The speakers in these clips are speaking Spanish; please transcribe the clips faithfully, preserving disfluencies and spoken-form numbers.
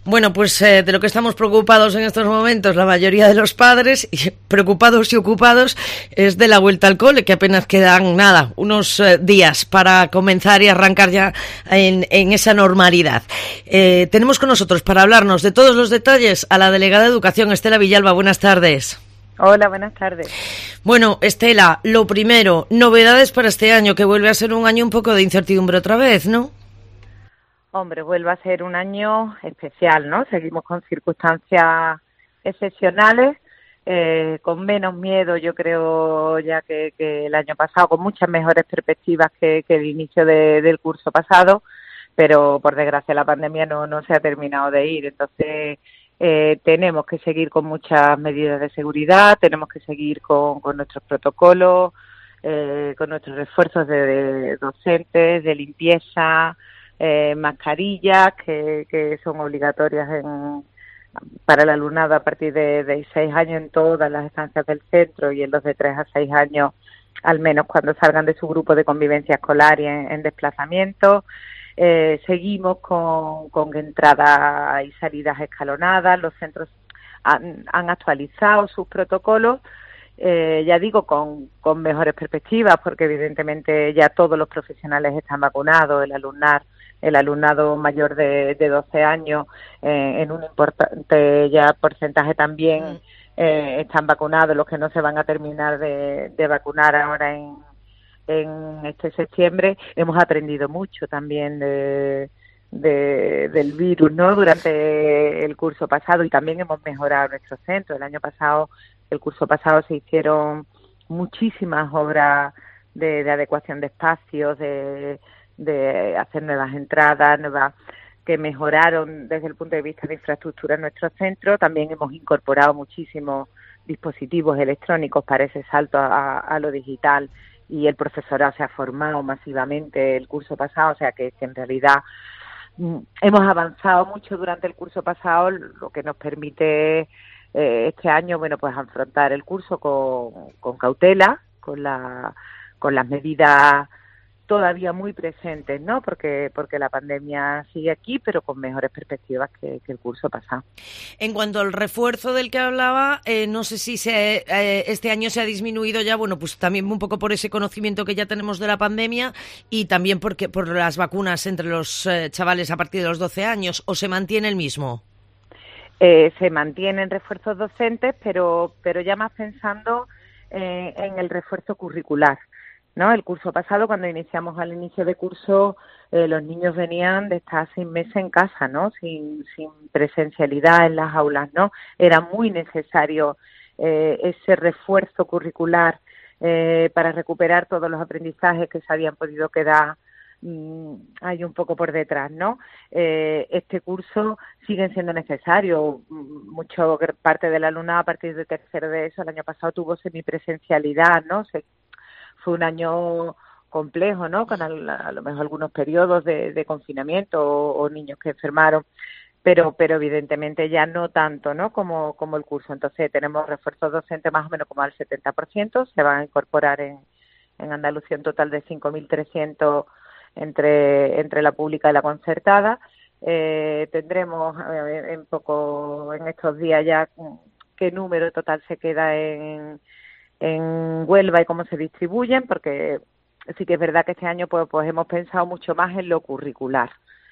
Bueno, pues eh, de lo que estamos preocupados en estos momentos, la mayoría de los padres, y preocupados y ocupados, es de la vuelta al cole, que apenas quedan, nada, unos eh, días para comenzar y arrancar ya en, en esa normalidad. Eh, tenemos con nosotros, para hablarnos de todos los detalles, a la delegada de Educación, Estela Villalba. Buenas tardes. Hola, buenas tardes. Bueno, Estela, lo primero, novedades para este año, que vuelve a ser un año un poco de incertidumbre otra vez, ¿no? Hombre, vuelve a ser un año especial, ¿no? Seguimos con circunstancias excepcionales, eh, con menos miedo, yo creo, ya que, que el año pasado, con muchas mejores perspectivas que, que el inicio de, del curso pasado, pero por desgracia la pandemia no, no se ha terminado de ir. Entonces, eh, tenemos que seguir con muchas medidas de seguridad, tenemos que seguir con, con nuestros protocolos, eh, con nuestros refuerzos de, de docentes, de limpieza, Eh, mascarillas que, que son obligatorias en, para el alumnado a partir de, de seis años en todas las estancias del centro y en los de tres a seis años al menos cuando salgan de su grupo de convivencia escolar y en, en desplazamiento. Eh, seguimos con, con entradas y salidas escalonadas, los centros han, han actualizado sus protocolos, eh, ya digo, con, con mejores perspectivas, porque evidentemente ya todos los profesionales están vacunados, el alumnado el alumnado mayor de, de doce años, eh, en un importante ya porcentaje también eh, están vacunados, los que no se van a terminar de, de vacunar ahora en, en este septiembre. Hemos aprendido mucho también de, de, del virus, ¿no?, durante el curso pasado, y también hemos mejorado nuestro centro. El año pasado, el curso pasado se hicieron muchísimas obras de, de adecuación de espacios, de de hacer nuevas entradas, nuevas que mejoraron desde el punto de vista de infraestructura en nuestro centro. También hemos incorporado muchísimos dispositivos electrónicos para ese salto a, a lo digital, y el profesorado se ha formado masivamente el curso pasado, o sea que, que en realidad mm, hemos avanzado mucho durante el curso pasado, lo que nos permite eh, este año, bueno, pues afrontar el curso con, con cautela, con la con las medidas todavía muy presentes, ¿no? Porque porque la pandemia sigue aquí, pero con mejores perspectivas que, que el curso pasado. En cuanto al refuerzo del que hablaba, eh, no sé si se, eh, este año se ha disminuido ya, bueno, pues también un poco por ese conocimiento que ya tenemos de la pandemia y también porque por las vacunas entre los eh, chavales a partir de los doce años, ¿o se mantiene el mismo? Eh, se mantienen refuerzos docentes, pero pero ya más pensando eh, en el refuerzo curricular, ¿no? El curso pasado, cuando iniciamos al inicio de curso, eh, los niños venían de estar seis meses en casa, ¿no? Sin, sin presencialidad en las aulas, ¿no? Era muy necesario eh, ese refuerzo curricular eh, para recuperar todos los aprendizajes que se habían podido quedar mmm, ahí un poco por detrás, ¿no? Eh, este curso siguen siendo necesarios. Mucho parte del alumnado a partir de tercero de eso el año pasado tuvo semipresencialidad, ¿no? Se, Fue un año complejo, ¿no?, con a, a lo mejor algunos periodos de, de confinamiento o, o niños que enfermaron, pero pero evidentemente ya no tanto, ¿no?, como, como el curso. Entonces tenemos refuerzos docentes más o menos como al setenta por ciento, se van a incorporar en, en Andalucía un total de cinco mil trescientos entre, entre la pública y la concertada. Eh, tendremos eh, en poco, en estos días ya, qué número total se queda en en Huelva y cómo se distribuyen, porque sí que es verdad que este año pues, pues hemos pensado mucho más en lo curricular,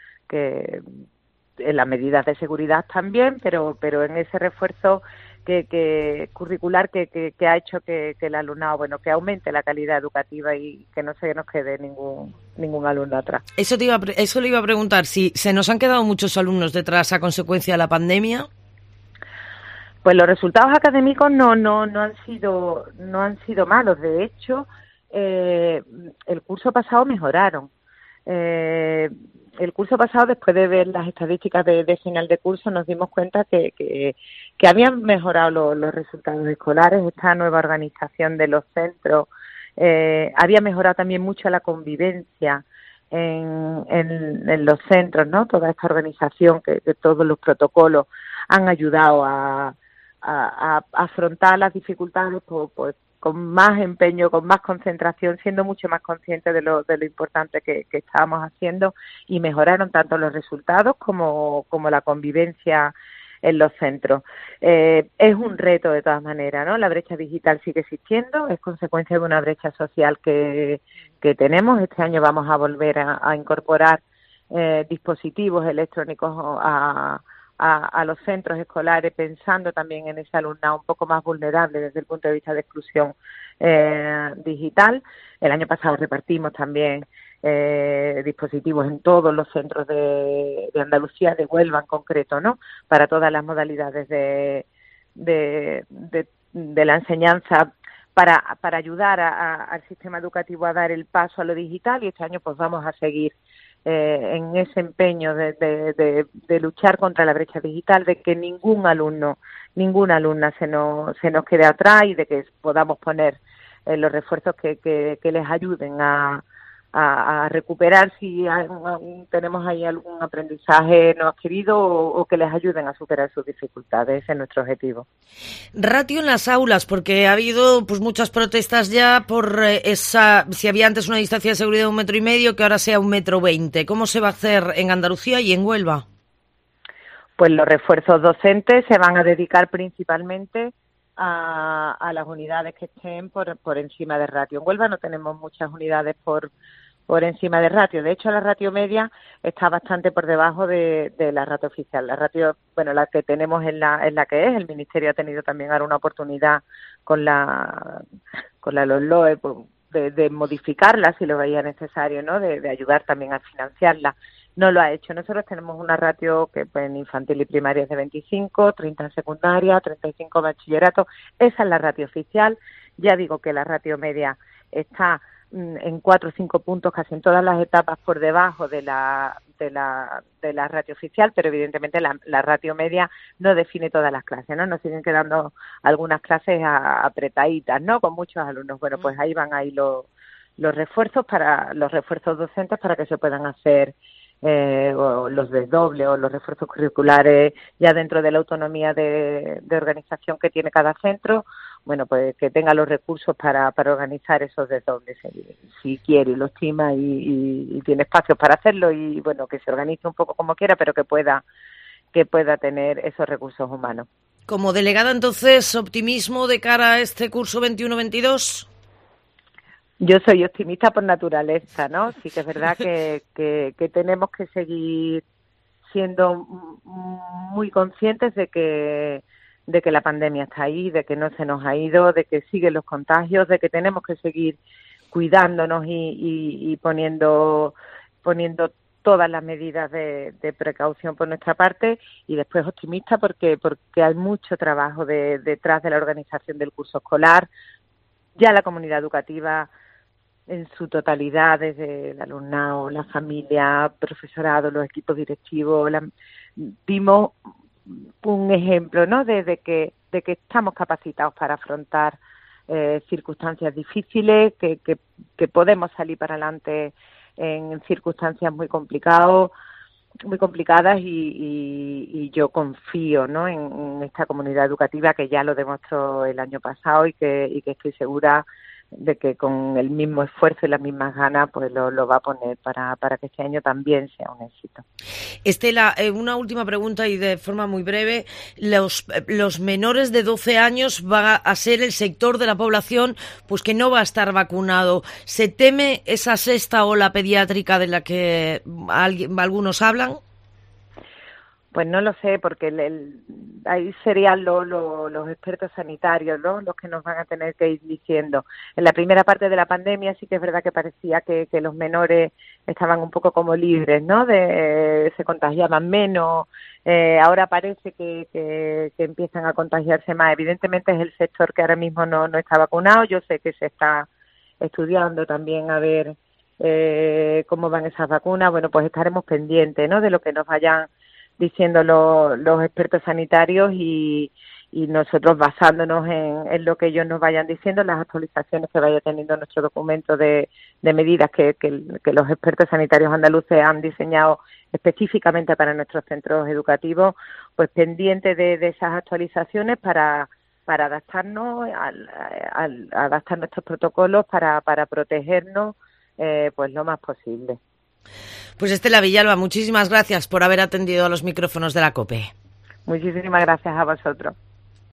que en las medidas de seguridad también, pero pero en ese refuerzo que, que curricular que, que, que ha hecho que, que el alumnado, bueno, que aumente la calidad educativa y que no se nos quede ningún ningún alumno atrás. Eso te iba a, eso le iba a preguntar, si se nos han quedado muchos alumnos detrás a consecuencia de la pandemia. Pues los resultados académicos no no no han sido no han sido malos. De hecho, eh, el curso pasado mejoraron. Eh, el curso pasado, después de ver las estadísticas de, de final de curso, nos dimos cuenta que que, que habían mejorado lo, los resultados escolares. Esta nueva organización de los centros eh, había mejorado también mucho la convivencia en, en, en los centros, ¿no? Toda esta organización, que, que todos los protocolos han ayudado a A, a afrontar las dificultades, pues, pues con más empeño, con más concentración, siendo mucho más conscientes de lo, de lo importante que, que estábamos haciendo, y mejoraron tanto los resultados como, como la convivencia en los centros. Eh, es un reto de todas maneras, ¿no? La brecha digital sigue existiendo, es consecuencia de una brecha social que, que tenemos. Este año vamos a volver a, a incorporar eh, dispositivos electrónicos a, a, a los centros escolares, pensando también en ese alumnado un poco más vulnerable desde el punto de vista de exclusión eh, digital. El año pasado repartimos también Eh, dispositivos en todos los centros de, de Andalucía, de Huelva en concreto, ¿no? Para todas las modalidades de, de, de, de la enseñanza, para, para ayudar a, a, al sistema educativo a dar el paso a lo digital, y este año pues vamos a seguir eh, en ese empeño de, de, de, de luchar contra la brecha digital, de que ningún alumno, ninguna alumna se nos, se nos quede atrás, y de que podamos poner eh, los refuerzos que, que, que les ayuden a A, a recuperar si hay, tenemos ahí algún aprendizaje no adquirido, o, o que les ayuden a superar sus dificultades. Ese es nuestro objetivo. Ratio en las aulas, porque ha habido pues muchas protestas ya por eh, esa, si había antes una distancia de seguridad de un metro y medio, que ahora sea un metro veinte. ¿Cómo se va a hacer en Andalucía y en Huelva? Pues los refuerzos docentes se van a dedicar principalmente a, a las unidades que estén por, por encima de ratio. En Huelva no tenemos muchas unidades por por encima de ratio. De hecho, la ratio media está bastante por debajo de, de la ratio oficial. La ratio, bueno, la que tenemos es la, es la que es. El Ministerio ha tenido también ahora una oportunidad con la con la LOE de, de modificarla si lo veía necesario, ¿no? De, de ayudar también a financiarla. No lo ha hecho. Nosotros tenemos una ratio que pues, en infantil y primaria es de veinticinco, treinta en secundaria, treinta y cinco en bachillerato. Esa es la ratio oficial. Ya digo que la ratio media está en cuatro o cinco puntos casi en todas las etapas por debajo de la de la de la ratio oficial, pero evidentemente la, la ratio media no define todas las clases, ¿no? Nos siguen quedando algunas clases a, apretaditas, ¿no? Con muchos alumnos. Bueno, pues ahí van ahí los los refuerzos para los refuerzos docentes para que se puedan hacer eh, o los desdobles o los refuerzos curriculares ya dentro de la autonomía de, de organización que tiene cada centro. Bueno, pues que tenga los recursos para, para organizar esos desdobles, si, si quiere y lo estima, y, y, y tiene espacios para hacerlo, y bueno, que se organice un poco como quiera, pero que pueda que pueda tener esos recursos humanos. Como delegada, entonces, ¿optimismo de cara a este curso veintiuno veintidós? Yo soy optimista por naturaleza, ¿no? Sí que es verdad que, que, que tenemos que seguir siendo muy conscientes de que de que la pandemia está ahí, de que no se nos ha ido, de que siguen los contagios, de que tenemos que seguir cuidándonos y, y, y poniendo poniendo todas las medidas de, de precaución por nuestra parte, y después optimista porque porque hay mucho trabajo de, detrás de la organización del curso escolar. Ya la comunidad educativa en su totalidad, desde el alumnado, la familia, profesorado, los equipos directivos, la, vimos un ejemplo, ¿no? De, de que de que estamos capacitados para afrontar eh, circunstancias difíciles, que, que, que podemos salir para adelante en circunstancias muy complicadas, muy complicadas y, y, y yo confío, ¿no? en, en esta comunidad educativa, que ya lo demostró el año pasado, y que y que estoy segura de que con el mismo esfuerzo y las mismas ganas pues lo, lo va a poner para, para que este año también sea un éxito. Estela, eh, una última pregunta y de forma muy breve. Los, los menores de doce años van a ser el sector de la población pues que no va a estar vacunado. ¿Se teme esa sexta ola pediátrica de la que alguien, algunos hablan? Pues no lo sé, porque el, el, ahí serían lo, lo, los expertos sanitarios, ¿no? Los que nos van a tener que ir diciendo. En la primera parte de la pandemia sí que es verdad que parecía que, que los menores estaban un poco como libres, ¿no? De, eh, se contagiaban menos. Eh, ahora parece que, que, que empiezan a contagiarse más. Evidentemente es el sector que ahora mismo no, no está vacunado. Yo sé que se está estudiando también a ver eh, cómo van esas vacunas. Bueno, pues estaremos pendientes, ¿no? De lo que nos vayan diciendo lo, los expertos sanitarios, y, y nosotros basándonos en, en lo que ellos nos vayan diciendo, las actualizaciones que vaya teniendo nuestro documento de, de medidas que, que, que los expertos sanitarios andaluces han diseñado específicamente para nuestros centros educativos, pues pendiente de, de esas actualizaciones para para adaptarnos al, al, al adaptar nuestros protocolos para, para protegernos eh, pues lo más posible. Pues Estela Villalba, muchísimas gracias por haber atendido a los micrófonos de la COPE. Muchísimas gracias a vosotros.